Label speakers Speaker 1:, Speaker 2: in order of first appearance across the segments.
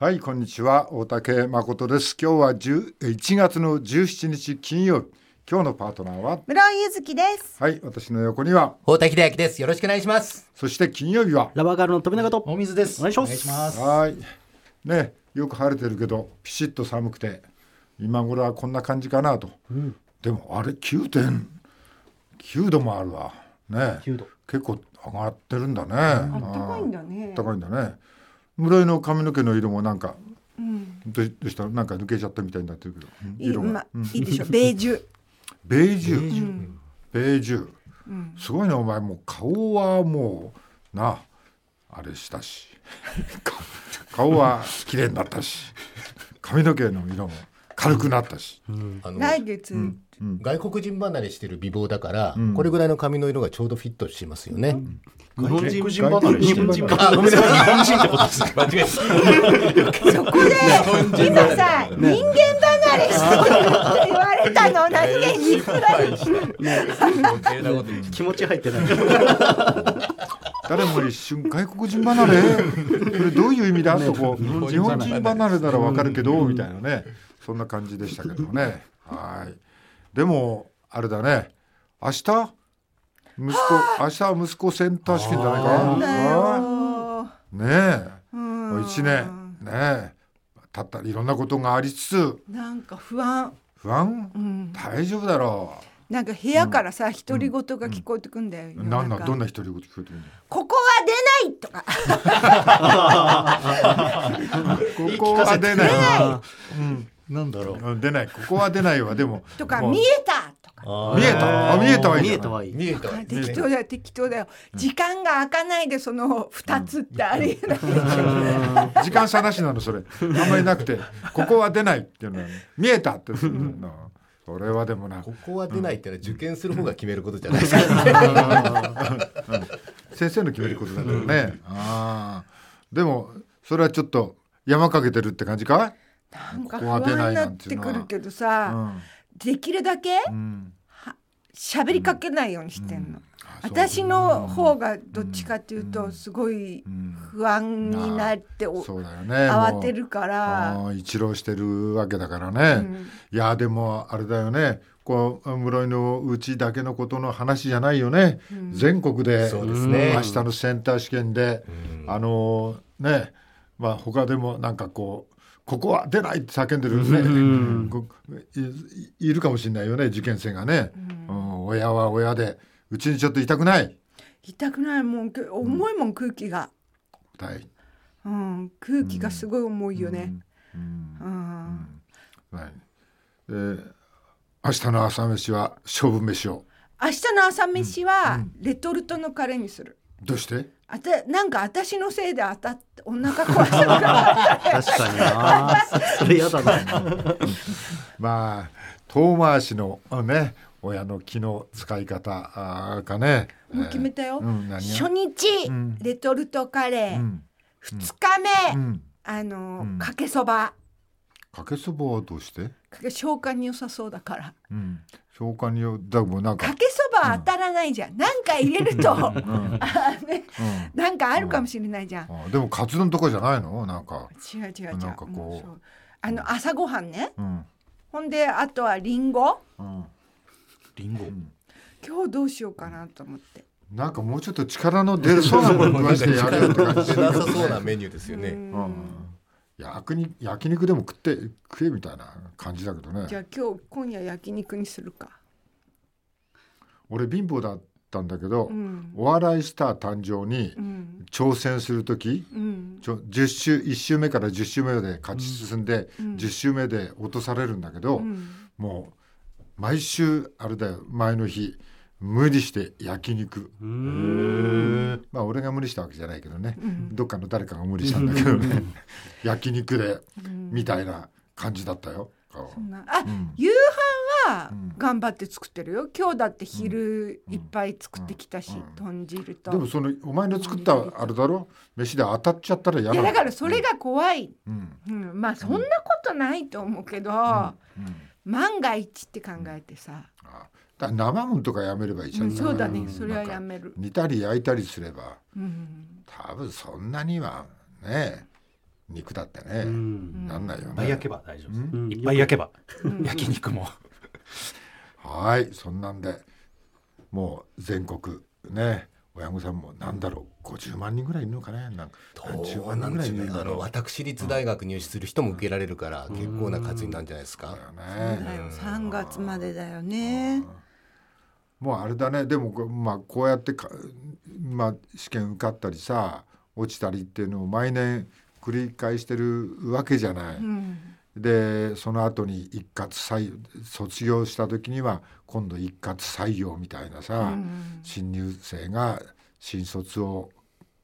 Speaker 1: はい、こんにちは。大竹誠です。今日は1月の17日金曜日。今日のパートナーは
Speaker 2: 室井ゆずきです。
Speaker 1: はい、私の横には
Speaker 3: 大竹秀明です。よろしくお願いします。
Speaker 1: そして金曜日は
Speaker 4: ラバーガールの富永と
Speaker 5: お水です。
Speaker 4: お願いします。
Speaker 1: はいね、よく晴れてるけどピシッと寒くて今頃はこんな感じかなと、でもあれ 9.9 度もあるわね。
Speaker 4: 9度
Speaker 1: 結構上がってるんだね。
Speaker 2: あったかいんだね。
Speaker 1: あったかいんだね。室井の髪の毛の色もなんか、どうしたなんか抜けちゃったみたいになってるけど、色が
Speaker 2: いいでしょ。ベージュ。
Speaker 1: ベージュ、ベージュ、すごいね。お前もう顔はもうなあれしたし顔は綺麗になったし髪の毛の色も軽くなったし、
Speaker 2: 来月、
Speaker 3: 外国人離れしてる美貌だから、これぐらいの髪の色がちょうどフィットしますよね。
Speaker 5: 日本人離れしてる。
Speaker 3: ごめんなさい。
Speaker 5: 日本人ってことですか。
Speaker 3: 間違え
Speaker 2: そこで今さ、人間離れしてるって言われたの何気に
Speaker 4: 気持ち入ってない
Speaker 1: 誰も一瞬外国人離れこれどういう意味だとこう日本人離れならわかるけどみたいなね、そんな感じでしたけどね。はい。でもあれだね、明日は息子センター試験じゃないかねえ、1年ねえたったいろんなことがありつつ
Speaker 2: なんか不安、
Speaker 1: 大丈夫だろう。
Speaker 2: なんか部屋からさ、独り言が聞こえてくんだよ。
Speaker 1: どんな独り言聞こえてくるんだよ。
Speaker 2: ここは出ないとか
Speaker 1: ここは出ない
Speaker 5: なんだろう。
Speaker 1: 出ない、ここは出ないわ。でも
Speaker 2: とか見えたとか
Speaker 1: 見えたはいいじゃない。
Speaker 3: 見えた。
Speaker 2: 適当だよ。時間が空かないでその2つってありえない。
Speaker 1: 時間差なしなのそれ。あんまりなくてここは出ないっていうのは見えたってするの。それはでもな、
Speaker 3: ここは出ないってのは受験する方が決めることじゃないですか。
Speaker 1: 先生の決めることだからね。でもそれはちょっと山かけてるって感じか。
Speaker 2: なんか不安になってくるけどさ、できるだけ喋りかけないようにしてんの。私の方がどっちかっていうとすごい不安になって
Speaker 1: そうだよね、
Speaker 2: 慌てるから
Speaker 1: 一浪してるわけだからね、いやでもあれだよね、こう室井のうちだけのことの話じゃないよね、全国で
Speaker 3: そうですね、
Speaker 1: 明日のセンター試験で、ね、他でもなんかここは出ないって叫んでるね、いるかもしれないよね、受験生がね、親は親でうちにちょっといたくない、
Speaker 2: もう重いもん、空気が、空気がすごい重いよね。
Speaker 1: 明日の朝飯は勝負飯を。
Speaker 2: 明日の朝飯はレトルトのカレーにする。
Speaker 1: どうして？
Speaker 2: なんか私のせいでお腹壊したから
Speaker 4: 確かになそれやだな
Speaker 1: 遠回しのね、親の気の使い方かね。
Speaker 2: もう決めたよ、初日、レトルトカレー、2日目、かけそば。
Speaker 1: かけそばはどうして？
Speaker 2: 消化に良さそうだから、
Speaker 1: 消化にだもなんか
Speaker 2: かけそばは当たらないじゃん、なんか入れるとなんかあるかもしれないじゃん、
Speaker 1: でもカツ丼とかじゃないの？なんか
Speaker 2: 違う
Speaker 1: なんかこう
Speaker 2: 朝ごはんね、ほんであとはリンゴ、今日どうしようかなと思って、なん
Speaker 1: かもうちょっと力の出るそうなもの食わしてやるよって感じ
Speaker 3: なさそうなメニューですよね。
Speaker 1: 焼肉でも食えみたいな感じだけどね。
Speaker 2: じゃあ今夜焼肉にするか。
Speaker 1: 俺貧乏だったんだけど、お笑いスター誕生に挑戦するとき、1周目から10周目まで勝ち進んで、10周目で落とされるんだけど、もう毎週あれだよ、前の日無理して焼肉。俺が無理したわけじゃないけどね、どっかの誰かが無理したんだけどね焼肉でみたいな感じだったよ。
Speaker 2: 夕飯は頑張って作ってるよ。今日だって昼いっぱい作ってきたし、豚汁と。
Speaker 1: でもお前の作ったあれだろ、飯で当たっちゃったら嫌なの。
Speaker 2: だからそれが怖い、そんなことないと思うけど、万が一って考えてさ、
Speaker 1: 生もんとかやめればいいじゃん。
Speaker 2: そうだね、それはやめる。
Speaker 1: 煮たり焼いたりすれば、多分そんなにはね肉だってね、なんないよね。
Speaker 5: いっぱい焼けば大丈夫です、いっぱい焼けば、焼肉も
Speaker 1: はい、そんなんでもう全国ね、親御さんもなんだろう50万人ぐらいいるのかね。なんか
Speaker 3: 10万人ぐらいいるんだろう。私立大学入試する人も受けられるから、結構な数になるんじゃないですか。
Speaker 2: そうだよ、3月までだよね。
Speaker 1: もうあれだね。でもまあこうやって試験受かったりさ落ちたりっていうのを毎年繰り返してるわけじゃない、でその後に一括卒業した時には今度一括採用みたいなさ、新入生が新卒を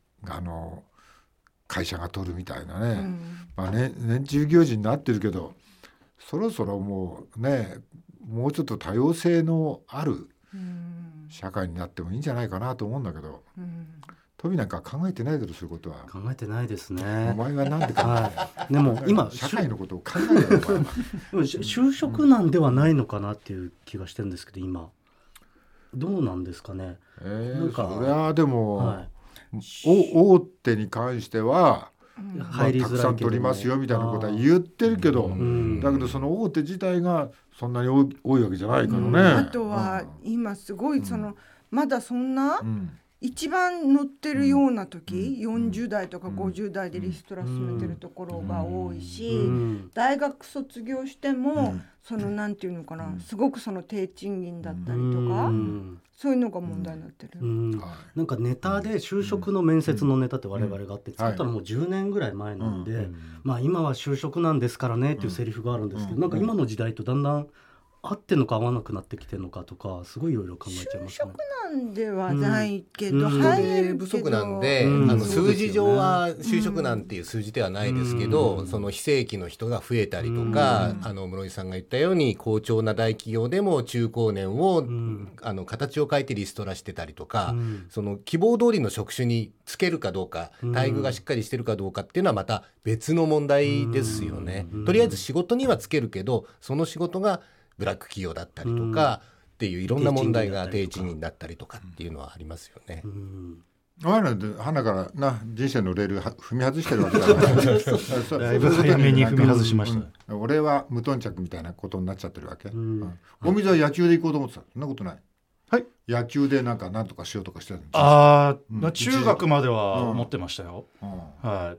Speaker 1: 会社が取るみたいなね、年中行事になってるけど、そろそろもうね、もうちょっと多様性のある社会になってもいいんじゃないかなと思うんだけど、トビなんか考えてないだろ、そういうことは。
Speaker 4: 考えてないですね。
Speaker 1: お前はなんで考え
Speaker 4: でも今
Speaker 1: 社会のことを考えないのか
Speaker 4: 就職難ではないのかなっていう気がしてるんですけど、今どうなんですかね。なんか
Speaker 1: それはでも、大手に関してはたくさん取りますよみたいなことは言ってるけど、だけどその大手自体がそんなに多いわけじゃないからね。
Speaker 2: あとは今すごいまだそんな、一番乗ってるような時、40代とか50代でリストラ進めてるところが多いし、大学卒業してもなんていうのかな、すごく低賃金だったりとか、そういうのが問題になってる。
Speaker 4: なんかネタで就職の面接のネタって我々があって作ったのも10年ぐらい前なんで、今は就職なんですからねっていうセリフがあるんですけど、なんか今の時代とだんだん合ってんのか合わなくなってきてるのかとか、すごいいろいろ考えちゃいますね。
Speaker 2: 就職なんではないけど、
Speaker 3: 人手不足なんで、数字上は就職なんていう数字ではないですけど、その非正規の人が増えたりとか、室井さんが言ったように好調な大企業でも中高年を形を変えてリストラしてたりとか、その希望通りの職種につけるかどうか、待遇がしっかりしてるかどうかっていうのはまた別の問題ですよね。とりあえず仕事にはつけるけど、その仕事がブラック企業だったりとかっていういろんな問題が低賃金だったりとかっていうのはありますよね。
Speaker 1: 花からな人生のレール踏み外してるわけだから
Speaker 5: だいぶ早めに踏み外しました、
Speaker 1: 俺は無頓着みたいなことになっちゃってるわけ。お水は野球で行こうと思ってた。そんなことない。はい、野球でなんとかしようとかしてるんです。
Speaker 5: 中学までは思ってましたよ。はい。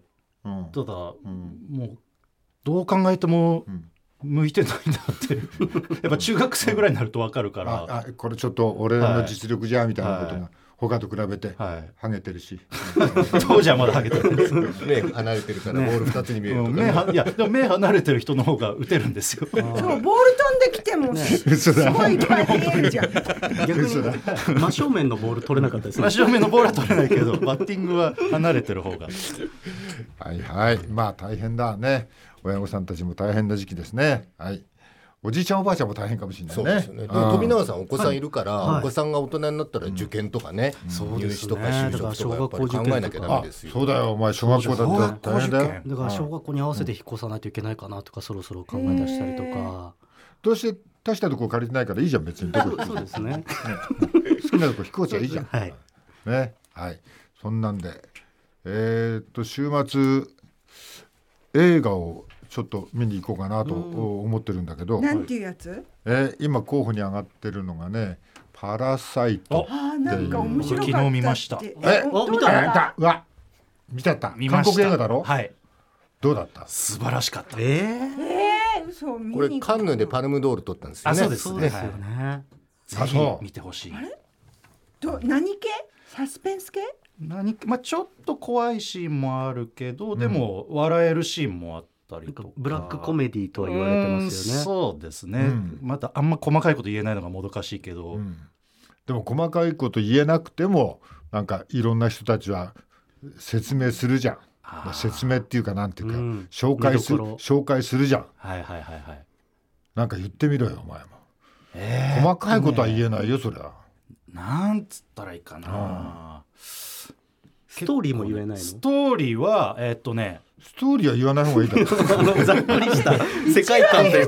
Speaker 5: ただ、もうどう考えても向いてないなってやっぱ中学生ぐらいになると分かるから、
Speaker 1: これちょっと俺の実力じゃみたいなことが他と比べてハゲてるし、
Speaker 5: 当時はまだハゲてるんです
Speaker 3: 目離れてるからボール2つに見えるとか、
Speaker 5: いやでも目離れてる人の方が打てるんですよ。
Speaker 2: そうボール飛んできてもすごいいっぱい見えるじゃん。
Speaker 4: 逆に真正面のボール取れなかったですね。
Speaker 5: 真正面のボールは取れないけどバッティングは離れてる方が
Speaker 1: はいはい、まあ大変だね。親御さんたちも大変な時期ですね。はい。おじいちゃんおばあちゃんも大変かもしれないね。
Speaker 3: そうですよね。富永さんお子さんいるから、お子さんが大人になったら受験とかね、入試とか就職とかやっぱり考えなきゃダメですよ。
Speaker 1: そうだよ、お前小学校だったら大変だよ。
Speaker 4: だから小学校に合わせて引っ越さないといけないかなとかそろそろ考え出したりとか。
Speaker 1: どうして大したとこ借りてないからいいじゃん別に。
Speaker 4: そうですね。
Speaker 1: 好きなとこ引っ越しちゃいいじゃん。
Speaker 4: はい。
Speaker 1: ね、はい。そんなんで週末映画をちょっと見に行こうかなと思ってるんだけど、
Speaker 2: なんていうやつ？
Speaker 1: 今候補に上がってるのがね、パラサイト。
Speaker 2: なんか面白かった。
Speaker 5: 昨日見ました。
Speaker 2: 見
Speaker 1: た？うわ、見ちゃった。韓国映画だろ？
Speaker 5: はい。
Speaker 1: どうだった？
Speaker 5: 素晴らしかった。
Speaker 2: 嘘。
Speaker 3: これカンヌでパルムドール取ったんですよね。
Speaker 5: そうですよね。ぜひ見てほしい。
Speaker 2: 何系？サスペンス系？
Speaker 5: ちょっと怖いシーンもあるけど、でも笑えるシーンもあったりとか、
Speaker 4: ブラックコメディとは言われてますよね。
Speaker 5: そうですね、またあんま細かいこと言えないのがもどかしいけど、
Speaker 1: でも細かいこと言えなくてもなんかいろんな人たちは説明するじゃん。説明っていうかなんていうか、紹介するじゃん。なんか言ってみろよお前も。細かいことは言えないよそれは。
Speaker 5: なんつったらいいかな。
Speaker 4: ストーリーも言えないの？
Speaker 5: ストーリーは
Speaker 1: ストーリーは言わない方がいいだろ。
Speaker 4: ざっくりした世界観で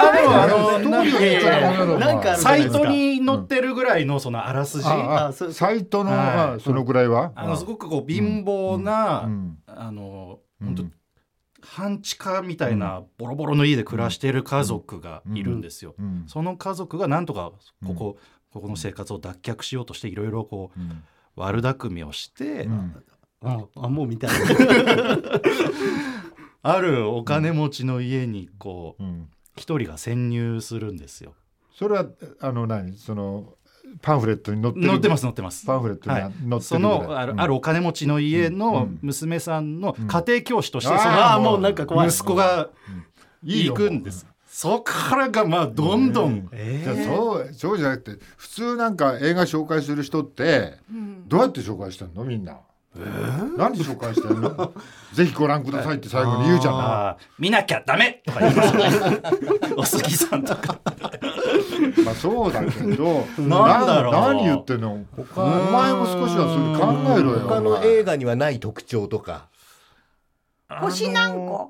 Speaker 5: なんかサイトに載ってるぐらいのそのあらすじ、
Speaker 1: サイトのそのぐらいは
Speaker 5: すごくこう貧乏な本当半地下みたいなボロボロの家で暮らしている家族がいるんですよ。その家族がなんとかここの生活を脱却しようとしていろいろこう、悪巧みをして、
Speaker 4: もうみたいな
Speaker 5: あるお金持ちの家にこう一人が潜入するんですよ。
Speaker 1: それはそのパンフレットに載って
Speaker 5: ます
Speaker 1: パンフレットに載ってる、
Speaker 5: そのあるお金持ちの家の娘さんの家庭教師として、
Speaker 4: もうなんか怖い
Speaker 5: 息子が行くんです。そっからがまあどんどん、
Speaker 1: そうじゃなくて、普通なんか映画紹介する人ってどうやって紹介してんのみんな。何で紹介してんのぜひご覧くださいって最後に言うじゃない。
Speaker 5: 見なきゃダメとか言いますねお杉さんとか
Speaker 1: まあそうだけど
Speaker 5: なんだろう、
Speaker 1: 何言ってんの。お前も少しはそれ考えろよ。
Speaker 3: 他の映画にはない特徴とか。
Speaker 2: 星何個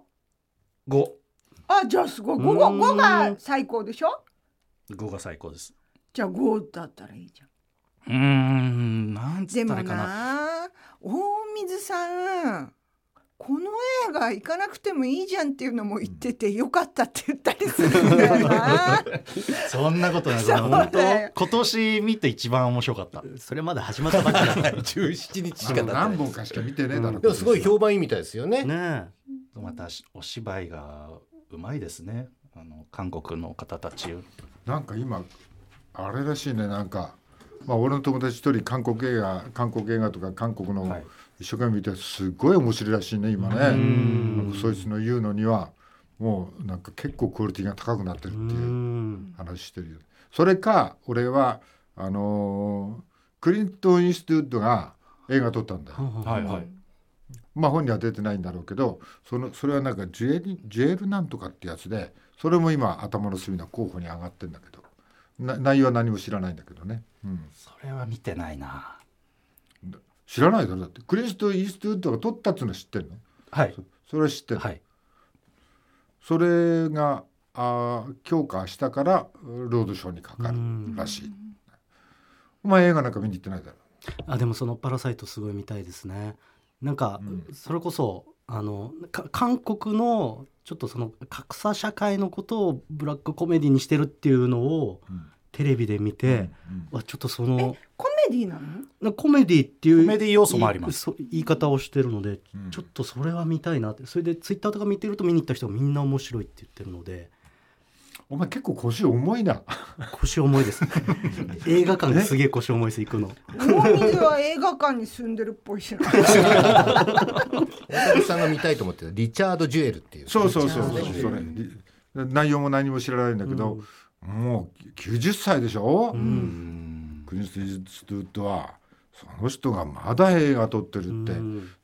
Speaker 5: ？5。
Speaker 2: じゃあすごい。5が最高でしょ。
Speaker 5: 5が最高です。
Speaker 2: じゃあ5だったらいいじゃ
Speaker 5: ん。
Speaker 2: ん。
Speaker 5: なんつったらいいかな。
Speaker 2: でもな、大水さんこの映画行かなくてもいいじゃんっていうのも言ってて、よかったって言ったりするんだよな
Speaker 5: そんなことない。本当今年見て一番面白かった。
Speaker 4: それまだ始まったばっかり
Speaker 3: 17日しか経ってない。
Speaker 1: 何本かしか見てねえだろ。
Speaker 3: でもすごい評判いいみたいですよね。
Speaker 5: またお芝居がうまいですね。韓国の方たち。
Speaker 1: なんか今あれらしいね。なんか俺の友達一人韓国映画とか韓国の一生懸命見てすごい面白いらしいね今ね。そいつの言うのにはもうなんか結構クオリティが高くなってるっていう話してるよ。それか俺はクリントン・イーストウッドが映画撮ったんだよ。本には出てないんだろうけど、それはなんかジュエルなんとかってやつで、それも今頭の隅の候補に上がってんだけど、内容は何も知らないんだけどね。
Speaker 5: それは見てないな。
Speaker 1: 知らないだろ。だってクリントン・イーストウッドが撮ったっていうのは知ってるの？それは知ってる。それが強化したからロードショーにかかるらしい。お前映画なんか見に行ってないだろ。
Speaker 4: でもそのパラサイトすごい見たいですね。なんか、それこそ韓国のちょっとその格差社会のことをブラックコメディにしてるっていうのをテレビで見て、ちょっとその
Speaker 2: コメディなの？
Speaker 4: コメディっていう
Speaker 5: コメディ要素もあります。
Speaker 4: 言い方をしてるので、ちょっとそれは見たいなって。それでツイッターとか見てると見に行った人がみんな面白いって言ってるので。
Speaker 1: お前結構腰重いな。
Speaker 4: 腰重いです映画館すげえ腰重いです。行くの。
Speaker 2: 大水は映画館に住んでるっぽいしな
Speaker 3: 大竹さんが見たいと思ってたリチャード・ジュエルっていう。
Speaker 1: そうそれ内容も何も知らないんだけど、もう90歳でしょ。クリントン・イーストウッドはその人がまだ映画撮ってるって。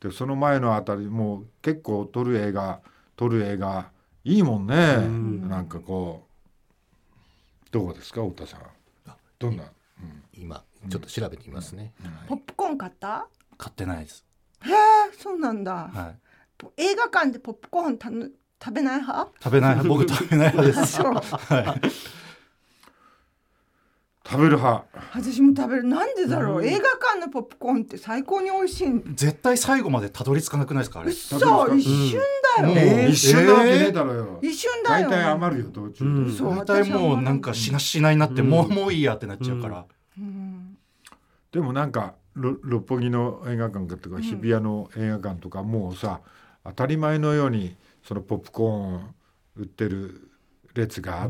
Speaker 1: でその前のあたりもう結構撮る映画いいもんね。なんかこうどうですか太田さん。どんな、
Speaker 3: 今ちょっと調べてみますね。
Speaker 2: ポップコーン買った？
Speaker 5: 買ってないです。
Speaker 2: へえ、そうなんだ。映画館でポップコーン食べない派？
Speaker 5: 食べない派。僕食べない派です。
Speaker 1: 食べる派。
Speaker 2: 私も食べる。なんでだろう。映画館のポップコーンって最高に美味しい。
Speaker 5: 絶対最後までたどり着かなくないですかあれ。
Speaker 2: そう、一瞬だよ。
Speaker 1: 一瞬なわけねえだろよ。
Speaker 2: 一瞬だよ。
Speaker 1: 大体余るよ途中で。
Speaker 5: 大体もうなんかしなしなになって、もういいやってなっちゃうから。
Speaker 1: でもなんか六本木の映画館とか日比谷の映画館とかもうさ、当たり前のようにそのポップコーン売ってる列があって、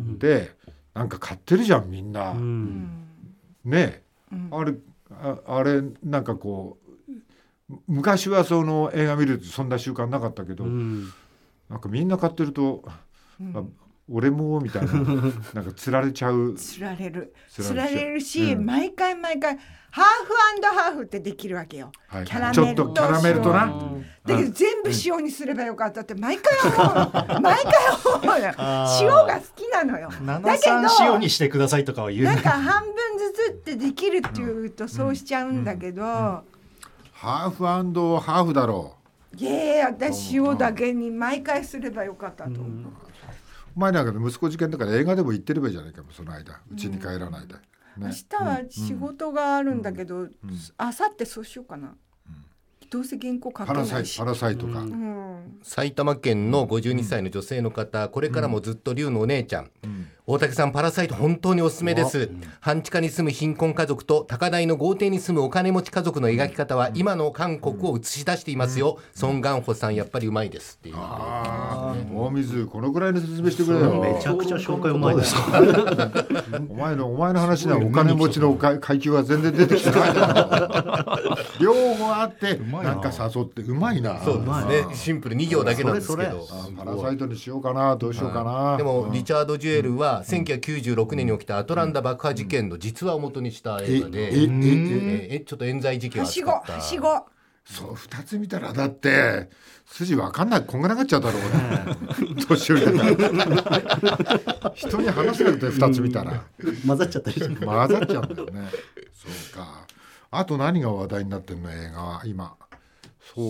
Speaker 1: なんか買ってるじゃんみんな。ねえ、あれなんかこう昔はその映画見るとそんな習慣なかったけど、なんかみんな買ってると、俺もみたいななんか釣られちゃう。
Speaker 2: 釣られるし、毎回ハーフ&ハーフってできるわけよ。キャラメルと
Speaker 1: ちょっとキャラメルとな。
Speaker 2: だけど全部塩にすればよかったって毎回思うのよ。塩が好きなのよ。
Speaker 5: だけど塩にしてくださいとかは言う。
Speaker 2: なんか半分ずつってできるっていうとそうしちゃうんだけど、
Speaker 1: ハーフ&ハーフだろ
Speaker 2: う。私塩だけに毎回すればよかったと思う。
Speaker 1: 前なんか息子事件だから映画でも行ってればいいじゃないか。その間うちに帰らないで、
Speaker 2: 明日は仕事があるんだけど、明後日そうしようかな。 どうせ原稿書けないし
Speaker 1: パラサイトか、
Speaker 3: 埼玉県の52歳の女性の方、これからもずっと龍のお姉ちゃん、大竹さんパラサイト本当におすすめです。半地下に住む貧困家族と高台の豪邸に住むお金持ち家族の描き方は今の韓国を映し出していますよ。ソン・ガンホさんやっぱりうまいですっていう。
Speaker 1: 大水このぐらいの説明してくれよ。
Speaker 4: めちゃくちゃ紹介うまいです
Speaker 1: お前の話ではお金持ちの階級は全然出てきてない両方あってなんか誘ってうまいな。
Speaker 3: そうですね、シンプル2行だけなんですけど、
Speaker 1: パラサイトにしようかな、どうしようかな。
Speaker 3: でもリチャード・ジュエルは1996年に起きたアトランダ爆破事件の実話を元にした映画で、ちょっと冤罪事件を扱った。
Speaker 2: はしご
Speaker 1: そう2つ見たらだって筋分かんないこんがらがっちゃうだろうね年寄りだから人に話せなくて2つ見たら
Speaker 4: 混ざっちゃったりして
Speaker 1: 混ざっちゃうんだよね。そうか。あと何が話題になってるの映画は今。そう、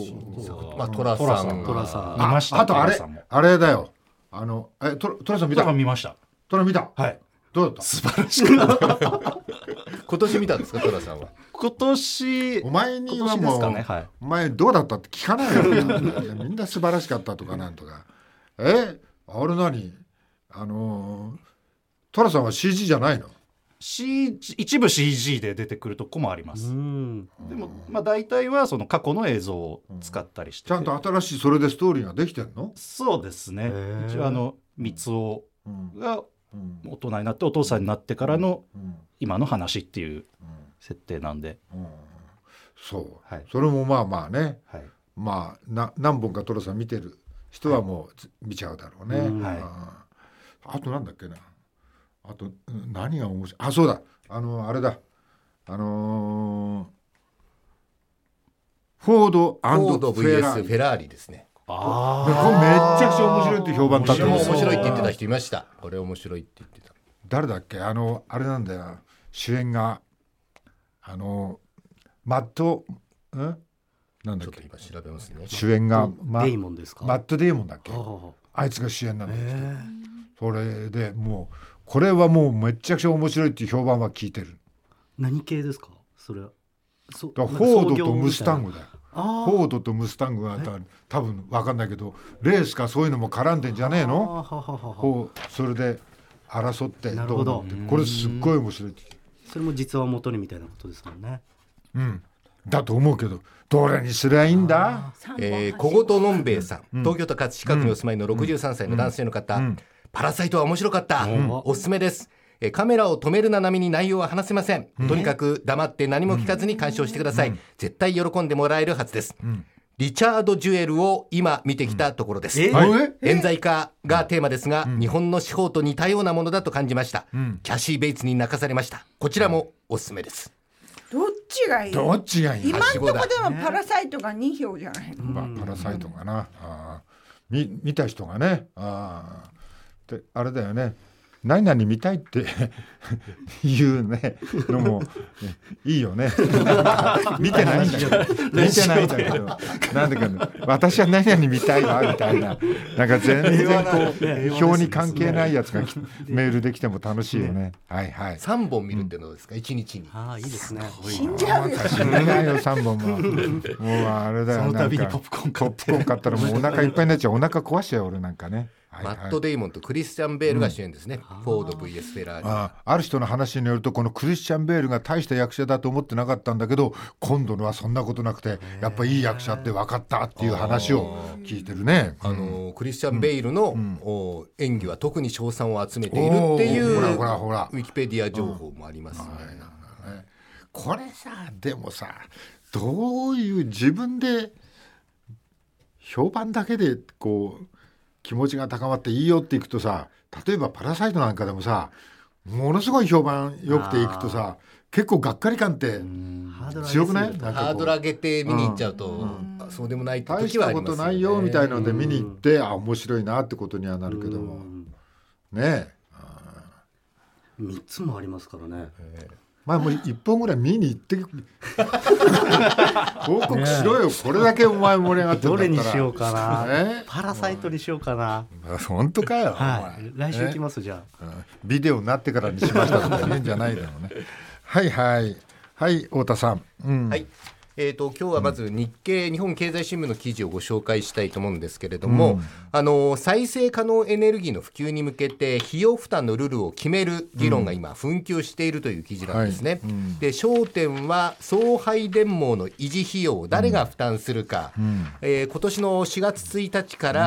Speaker 3: まあ、トラさん
Speaker 5: 見ました。
Speaker 1: あとあれだよ。トラさん見た？
Speaker 5: 見ました。
Speaker 1: トラ見た？
Speaker 5: はい。
Speaker 1: どうだった？
Speaker 5: 素晴らしかった。
Speaker 3: 今年見たんですか、トラさんは？
Speaker 5: 今年
Speaker 1: お前にはもう、
Speaker 5: ね、はい、
Speaker 1: お前どうだったって聞かないよみんな素晴らしかったとかなんとか。あれ何トラさんは CG じゃないの
Speaker 5: ？一部 CG で出てくるとこもあります。でも、まあ、大体はその過去の映像を使ったりして、
Speaker 1: ちゃんと新しいそれでストーリーができてんの？
Speaker 5: そうですね。一応三尾が大人になってお父さんになってからの今の話っていう設定なんで、
Speaker 1: そう、
Speaker 5: はい、
Speaker 1: それもまあまあね、
Speaker 5: はい、
Speaker 1: まあ何本かトラさん見てる人はもう見ちゃうだろうね、
Speaker 5: はい、
Speaker 1: あとなんだっけな、あと何が面白い、そうだ、あれだ、フォード
Speaker 3: &フェラーリですね。
Speaker 1: これめっちゃくちゃ面白いって評判だった。
Speaker 3: 面白いって言ってた人いました。これ面白いって言ってた。
Speaker 1: 誰だっけ、あれなんだよ、主演がマットなんだっけ、
Speaker 3: ちょっと今調べますね。
Speaker 1: 主演が
Speaker 4: デイモンですか？
Speaker 1: マット・デイモンだっけ、あいつが主演なんだよ。それでもうこれはもうめっちゃくちゃ面白いっていう評判は聞いてる。
Speaker 4: 何系ですかそれは？
Speaker 1: フォードとムスタングだよ。フォードとムスタングは多分分かんないけどレースかそういうのも絡んでんじゃねえの？それで争ってどうのって、これすっごい面白いって。
Speaker 4: それも実話元にみたいなことですもんね。
Speaker 1: だと思うけどどれにすりゃいいんだ？
Speaker 3: 小言のんべえさん、東京都葛飾区にお住まいの63歳の男性の方、パラサイトは面白かった、おすすめです。カメラを止めるな並みに内容は話せません。とにかく黙って何も聞かずに鑑賞してください。絶対喜んでもらえるはずです。リチャード・ジュエルを今見てきたところです。冤罪化がテーマですが、日本の司法と似たようなものだと感じました。キャシー・ベイツに泣かされました。こちらもおすすめです。
Speaker 2: どっちがいい？
Speaker 1: どっちがいい？
Speaker 2: 今んとこでもパラサイトが2票じゃないの？
Speaker 1: パラサイトがな、見た人がね、であれだよね、何々見たいっていうねのもいいよね見てないんだけどなんだけど私は何々見たいわみたいな、なんか全然こう表に関係ないやつがメールできても楽しいよね。はいはい。
Speaker 3: 3本見るってのですか、1日に。
Speaker 4: いいですね。
Speaker 2: 死んじゃうよ。
Speaker 1: 死んじゃうよ3本も。もうあれだよ、
Speaker 5: その度にポップコーン
Speaker 1: 買ったらもうお腹いっぱいになっちゃう。お腹壊しちゃう俺なんかね。
Speaker 3: マット・デイモンとクリスチャン・ベールが主演ですね。フォード VS フェラーリ。
Speaker 1: ある人の話によるとこのクリスチャン・ベールが大した役者だと思ってなかったんだけど、今度のはそんなことなくてやっぱいい役者って分かったっていう話を聞いてるね。
Speaker 3: クリスチャン・ベイルの演技は特に称賛を集めているっていうウィキペディア情報もありますね。
Speaker 1: これさ、でもさ、どういう自分で評判だけでこう気持ちが高まっていいよっていくとさ、例えばパラサイトなんかでもさ、ものすごい評判良くていくとさ、結構がっかり感って強くない？
Speaker 3: ハードル上げて見に行っちゃうと、そうでもない時はありますよね。
Speaker 1: 大したことないよみたいなので見に行って、面白いなってことにはなるけどもねえ、
Speaker 4: 3つもありますからね。
Speaker 1: もう1本ぐらい見に行って報告しろよ。これだけお前盛り上がってるんだったら
Speaker 4: どれにしようかな、パラサイトにしようかな。
Speaker 1: 本当かよ、
Speaker 4: 来週来ますじゃあ、
Speaker 1: ビデオになってからにしましたとか言うんじゃないだろうねはいはいはい、太田さん、
Speaker 3: はい、 今日はまず日本経済新聞の記事をご紹介したいと思うんですけれども、再生可能エネルギーの普及に向けて費用負担のルールを決める議論が今紛糾しているという記事なんですね。で、焦点は送配電網の維持費用を誰が負担するか、今年の4月1日から、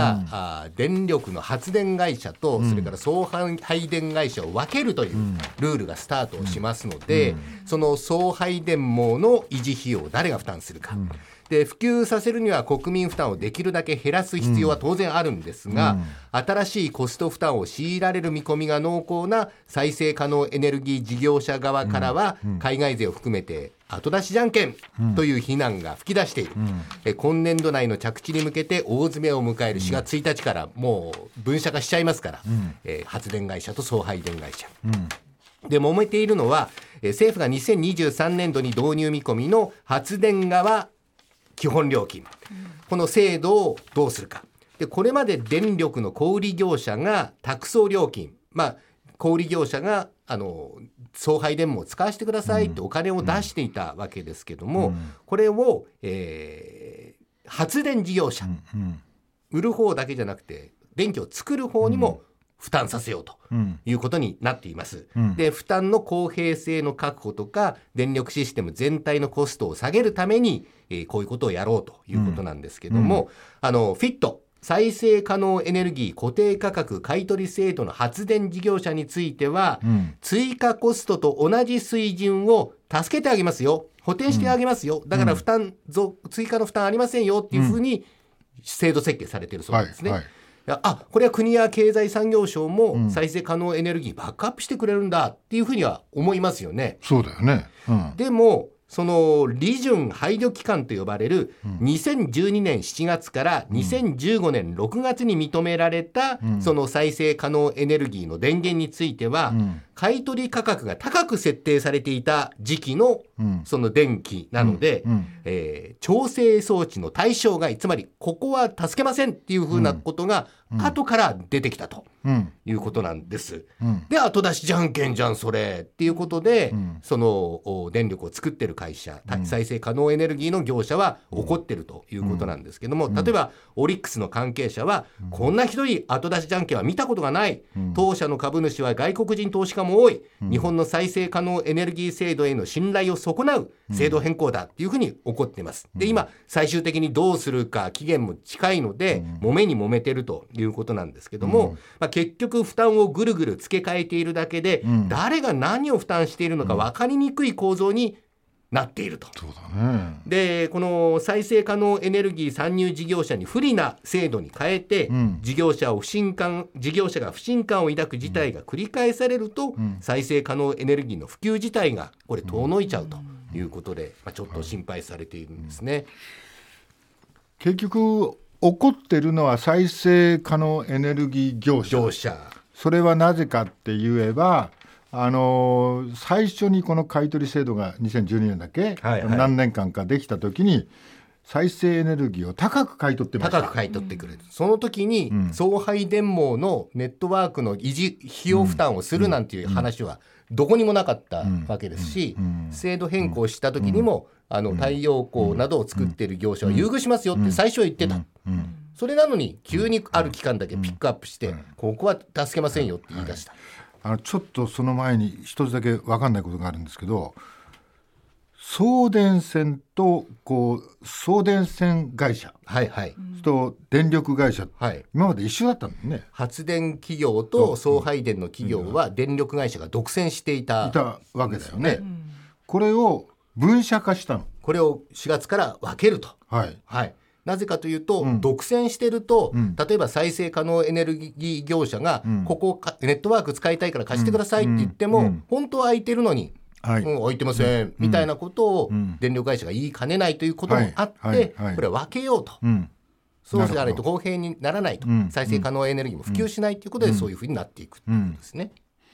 Speaker 3: 電力の発電会社と、それから送配電会社を分けるというルールがスタートをしますので、その送配電網の維持費用を誰が負担するか、で普及させるには国民負担をできるだけ減らす必要は当然あるんですが、新しいコスト負担を強いられる見込みが濃厚な再生可能エネルギー事業者側からは、海外勢を含めて後出しじゃんけんという非難が吹き出している、今年度内の着地に向けて大詰めを迎える4月1日からもう分社化しちゃいますから、発電会社と送配電会社、で揉めているのは、政府が2023年度に導入見込みの発電側基本料金、この制度をどうするか。でこれまで電力の小売業者が託送料金、小売業者が送配電網を使わせてくださいってお金を出していたわけですけども、これを、発電事業者、売る方だけじゃなくて電気を作る方にも負担させようということになっています。で負担の公平性の確保とか電力システム全体のコストを下げるために、こういうことをやろうということなんですけども、フィット再生可能エネルギー固定価格買取制度の発電事業者については、追加コストと同じ水準を助けてあげますよ、補填してあげますよ、だから追加の負担ありませんよっていうふうに制度設計されているそうですね。これは国や経済産業省も再生可能エネルギーバックアップしてくれるんだっていうふうには思いますよね。
Speaker 1: そうだよね、
Speaker 3: でもその利潤配慮期間と呼ばれる2012年7月から2015年6月に認められたその再生可能エネルギーの電源については、買取価格が高く設定されていた時期のその電気なので、調整装置の対象外、つまりここは助けませんっていうふうなことが後から出てきたということなんです。で後出しじゃんけんじゃんそれっていうことで、その電力を作ってる会社、再生可能エネルギーの業者は怒ってるということなんですけども、例えばオリックスの関係者は、こんなひどい後出しじゃんけんは見たことがない、当社の株主は外国人投資家も多い、日本の再生可能エネルギー制度への信頼を損なう制度変更だっていうふうに怒っています。で今最終的にどうするか期限も近いので、揉めに揉めてるということなんですけども、結局負担をぐるぐる付け替えているだけで、誰が何を負担しているのか分かりにくい構造になっていると。
Speaker 1: そうだね。
Speaker 3: でこの再生可能エネルギー参入事業者に不利な制度に変えて、事業者が不信感を抱く事態が繰り返されると、再生可能エネルギーの普及自体がこれ遠のいちゃうということで、ちょっと心配されているんですね。
Speaker 1: 結局怒ってるのは再生可能エネルギー業者。それはなぜかって言えば、最初にこの買取制度が2012年だっけ、何年間かできた時に再生エネルギーを高く買い取ってました。
Speaker 3: 高く買い取ってくれる、その時に送配電網のネットワークの維持費用負担をするなんていう話はどこにもなかったわけですし、制度変更した時にも太陽光などを作っている業者は優遇しますよって最初は言ってた。それなのに急にある期間だけピックアップして、ここは助けませんよって言い出した。
Speaker 1: ちょっとその前に一つだけ分かんないことがあるんですけど、送電線と送電線会社、と電力会社、今まで一緒だったんだね。
Speaker 3: 発電企業と送配電の企業は電力会社が独占していた
Speaker 1: わけだよね。これを分社化したの。
Speaker 3: これを4月から分けると。なぜかというと、独占してると、例えば再生可能エネルギー業者が、ここネットワーク使いたいから貸してくださいって言っても、本当は空いてるのに、空いてません、みたいなことを電力会社が言いかねないということもあって、これは分けようと。そうじゃないと公平にならないと、再生可能エネルギーも普及しないということで、そういうふうになっていくということですね。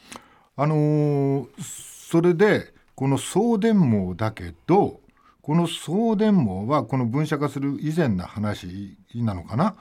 Speaker 1: それでこの送電網だけど、この送電網はこの分社化する以前の話なのかな。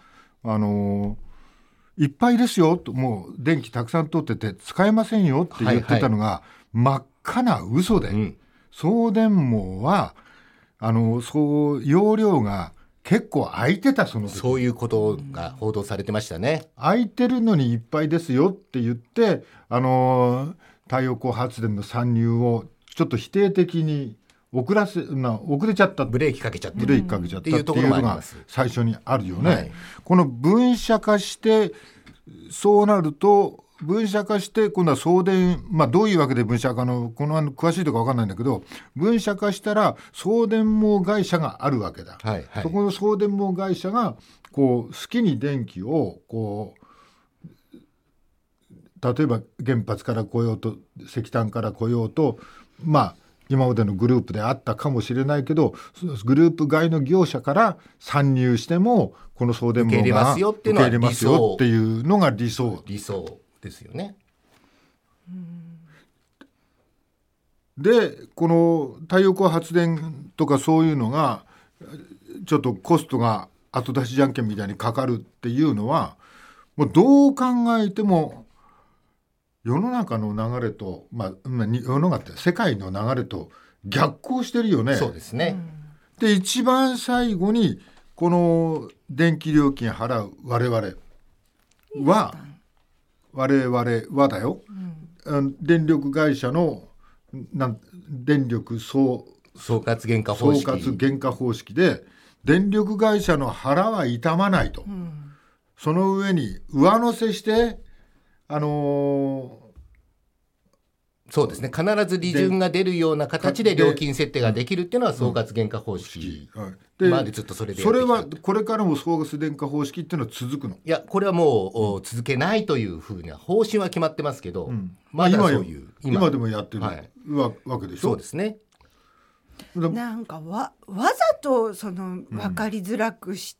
Speaker 1: いっぱいですよと、もう電気たくさん通ってて使えませんよって言ってたのが、真っ赤な嘘で、送電網はそう容量が結構空いてた。
Speaker 3: そういうことが報道されてましたね。
Speaker 1: 空いてるのにいっぱいですよって言って太陽光発電の参入をちょっと否定的に遅れちゃった、
Speaker 3: ブレーキかけちゃって
Speaker 1: るっていうのが最初にあるよね、はい、この分社化して、そうなると分社化して今度は送電、どういうわけで分社化の詳しいとか分かんないんだけど、分社化したら送電網会社があるわけだ、
Speaker 3: はいはい、
Speaker 1: そこの送電網会社が好きに電気を例えば原発から来ようと石炭から来ようと、今までのグループであったかもしれないけど、グループ外の業者から参入してもこの送電網が受け入れますよっていうのが理想
Speaker 3: ですよね。
Speaker 1: でこの太陽光発電とかそういうのがちょっとコストが後出しじゃんけんみたいにかかるっていうのは、もうどう考えても世の中の流れと、世の中って世界の流れと逆行してるよね。
Speaker 3: そうですね。
Speaker 1: で一番最後にこの電気料金払う我々はだよ、電力会社の電力総
Speaker 3: 括原
Speaker 1: 価方式で電力会社の腹は痛まないと、その上に上乗せして
Speaker 3: そうですね、必ず利潤が出るような形で料金設定ができるっていうのは総括原価方式、でずっとそれでやってきた。
Speaker 1: それはこれからも総括原価方式っていうのは続くの？
Speaker 3: いや、これはもう続けないというふうな方針は決まってますけど、まだそういう
Speaker 1: 今でもやってる、わけでしょ。
Speaker 3: そうですね。
Speaker 2: なんかわざと分かりづらくして、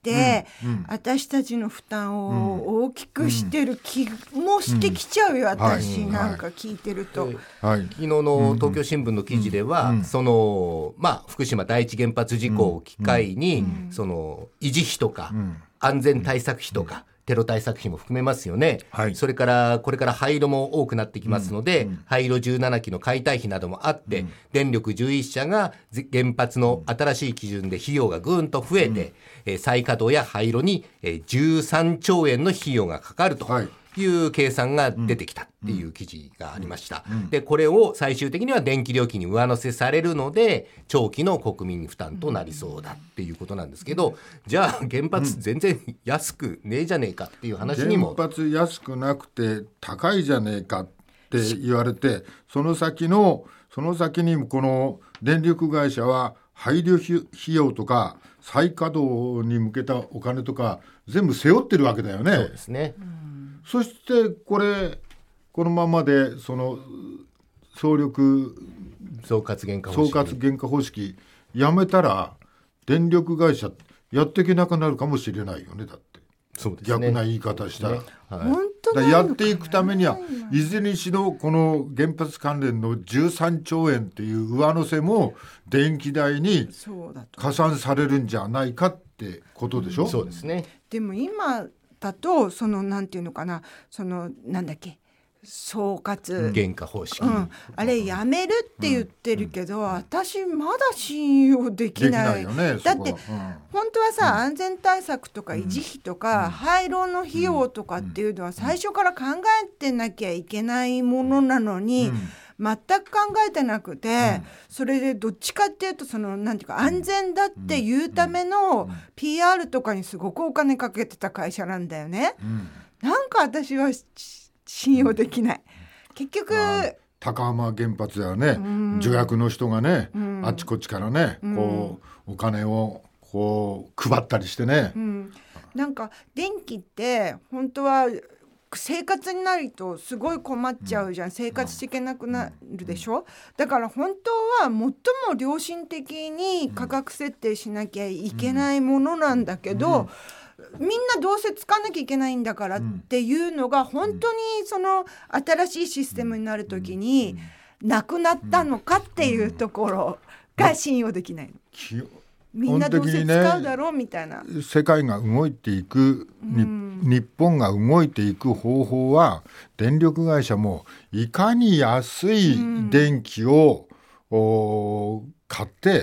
Speaker 2: 私たちの負担を大きくしてる気もしてきちゃうよ、私なんか聞いてると、
Speaker 3: 昨日の東京新聞の記事では、福島第一原発事故を機会に、維持費とか、安全対策費とか、テロ対策費も含めますよね、それからこれから廃炉も多くなってきますので、廃炉17基の解体費などもあって、電力11社が原発の新しい基準で費用がぐんと増えて、再稼働や廃炉に13兆円の費用がかかるという計算が出てきたっていう記事がありました。でこれを最終的には電気料金に上乗せされるので長期の国民負担となりそうだっていうことなんですけど、じゃあ原発全然安くねえじゃねえかっていう話にも、
Speaker 1: 原発安くなくて高いじゃねえかって言われて、その先にこの電力会社は廃炉費用とか再稼働に向けたお金とか全部背負ってるわけだよね。
Speaker 3: そうですね。
Speaker 1: そしてこのままで総括原価方式やめたら電力会社やっていけなくなるかもしれないよね。だって
Speaker 3: そうですね、
Speaker 1: 逆な言い方したら、
Speaker 2: 本当なのかな。
Speaker 1: やっていくためにはいずれにしろこの原発関連の13兆円っていう上乗せも電気代に加算されるんじゃないかってことでしょ。
Speaker 3: そうですね。
Speaker 2: でも今だとなんていうのかな、なんだっけ、総括
Speaker 3: 原価方式、
Speaker 2: あれやめるって言ってるけど、私まだ信用できない。
Speaker 1: よね、
Speaker 2: だって、本当はさ、安全対策とか維持費とか、廃炉の費用とかっていうのは最初から考えてなきゃいけないものなのに、全く考えてなくて、それでどっちかっていうとなんていうか安全だっていうための PR とかにすごくお金かけてた会社なんだよね。なんか私は信用できない。結局、
Speaker 1: 高浜原発やね、助役の人がね、あっちこっちからね、お金を配ったりしてね、
Speaker 2: なんか電気って本当は生活になるとすごい困っちゃうじゃん、生活していけなくなるでしょ。だから本当は最も良心的に価格設定しなきゃいけないものなんだけど、みんなどうせ使わなきゃいけないんだからっていうのが本当に新しいシステムになるときになくなったのかっていうところが信用できないの。みんなどうせ使うだろうみたいな、
Speaker 1: 世界が動いていく、日本が動いていく方法は電力会社もいかに安い電気を買って、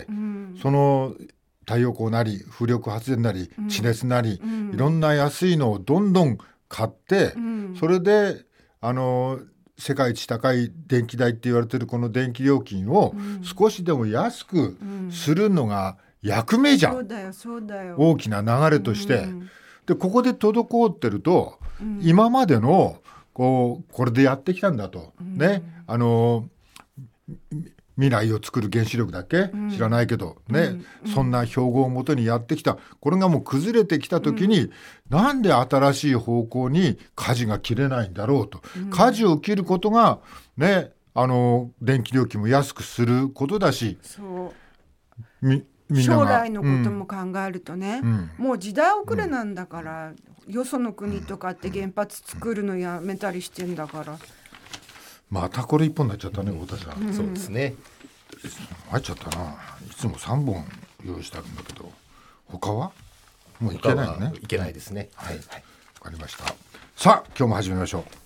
Speaker 1: その太陽光なり風力発電なり地熱なり、いろんな安いのをどんどん買って、それで世界一高い電気代って言われてるこの電気料金を少しでも安くするのが役目じゃん、
Speaker 2: そうだよ
Speaker 1: 大きな流れとして、でここで滞ってると、今までのこれでやってきたんだと、ね、未来を作る原子力だっけ、知らないけどね、そんな標語をもとにやってきたこれがもう崩れてきた時に、なんで新しい方向に舵が切れないんだろうと、舵を切ることがね、電気料金も安くすることだし、
Speaker 2: 将来のことも考えるとね、もう時代遅れなんだから、よその国とかって原発作るのやめたりしてんだから、
Speaker 1: またこれ1本になっちゃったね、太田さん。
Speaker 3: そうですね、
Speaker 1: 入っちゃったな。いつも3本用意してあるんだけど、他はもういけないよね。
Speaker 3: いけないですね。
Speaker 1: はい、わかりました。さあ今日も始めましょう。